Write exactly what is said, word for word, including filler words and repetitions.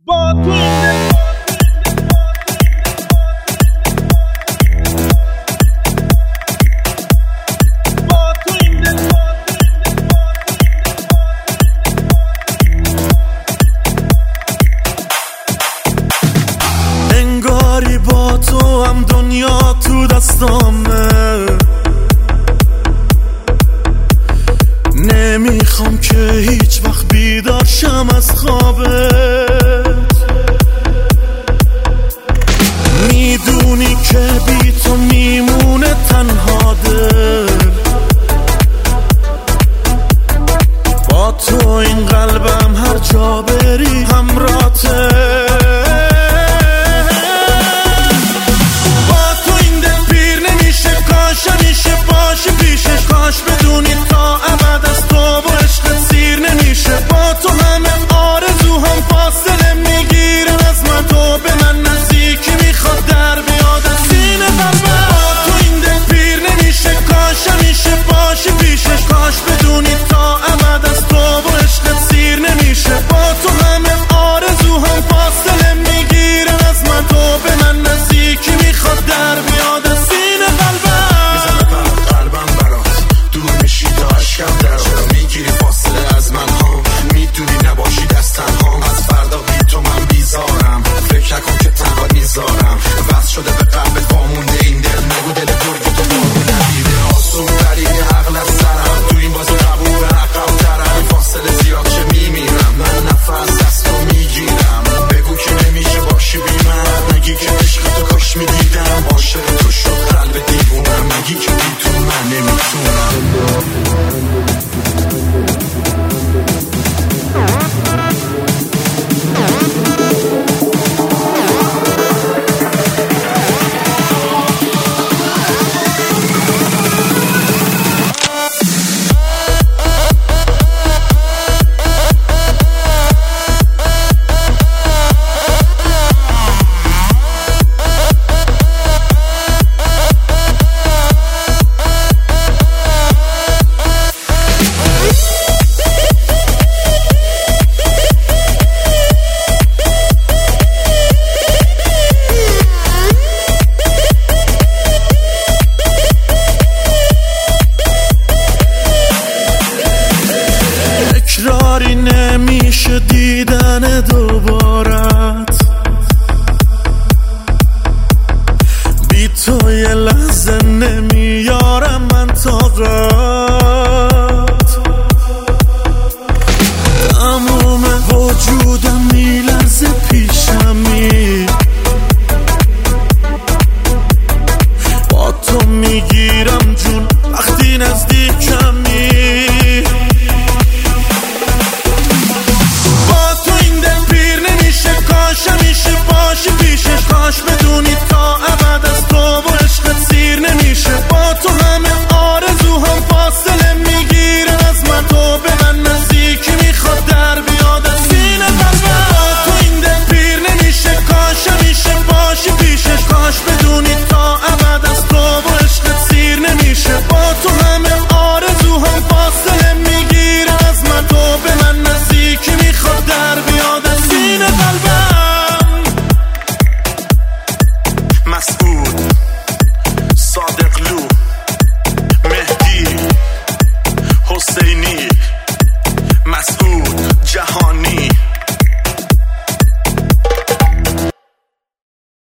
با تو انگاری با تو هم دنیا تو دستامه، نمیخوام که هیچ وقت بیدار شم از خوابت. میدونی که بی تو میمونه تنها دل، با تو این قلبم هر جا بری همراته. با تو این دل پیر نمیشه، کاش همیشه باشه پیشش، کاش بدونی تا ابد از تو و عشقت سیر نمیشه. با تو همه آرزوهام فاصله میگیرن از من، تو به من نزدیکی میخواد در بیاد از سینه قلبم. با تو این دل پیر نمیشه، کاش همیشه باشه پیشش، کاش بدونی تا ابد از تو و عشقت سیر نمیشه. با تو همه آرزوهام فاصله میگیرن از من، تو به من نزدیکی میخواد در بیاد از سینه قلبم. میزنه برات قلبم برات، دور میشی تا عشقم درات، میگیری فاصله از من ها، میدونی نباشی دست تنها. از فردا بی تو من بیزارم، فکر نکن که تنها میذارم. وصل شده به قلبت وامونده این دل، نگو دل گرگ تو بارو ندیده. آسون دریدی عقل از سرم، تو این بازی قبول عقب ترم. فاصله زیاد چه میمیرم، من نفس دست رو میگیرم. بگو که نمیشه باشی بی من، نگی که عشق تو کاش میدیدم. عاشق تو شد قلب دیوونم، نگی که بی تو من نمیتونم. تکراری نمیشه دیدن دوبارت، بی تو یه لحظه نمیارم من طاقت.